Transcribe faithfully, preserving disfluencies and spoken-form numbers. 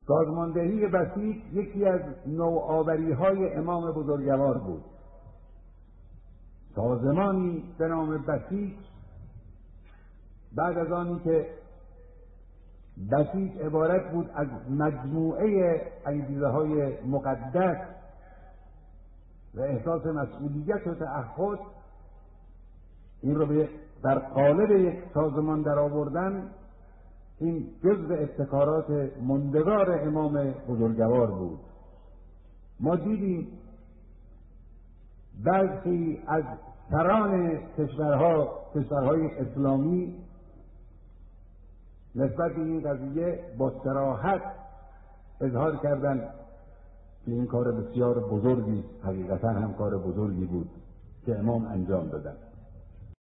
سازماندهی بسیط یکی از نوآوری‌های امام بزرگوار بود. سازمانی به نام بسیط، بعد از آنی که بسیط عبارت بود از مجموعه انگیزه‌های مقدس و احساس مسئولیت و تعهد، این رو به در قالب یک سازمان در آوردن، این جزء ابتکارات ماندگار امام بزرگوار بود. ما دیدیم بعضی از سران کشورها کشورهای اسلامی نسبت به این قضیه با صراحت اظهار کردند که این کار بسیار بزرگی، حقیقتا هم کار بزرگی بود که امام انجام دادند.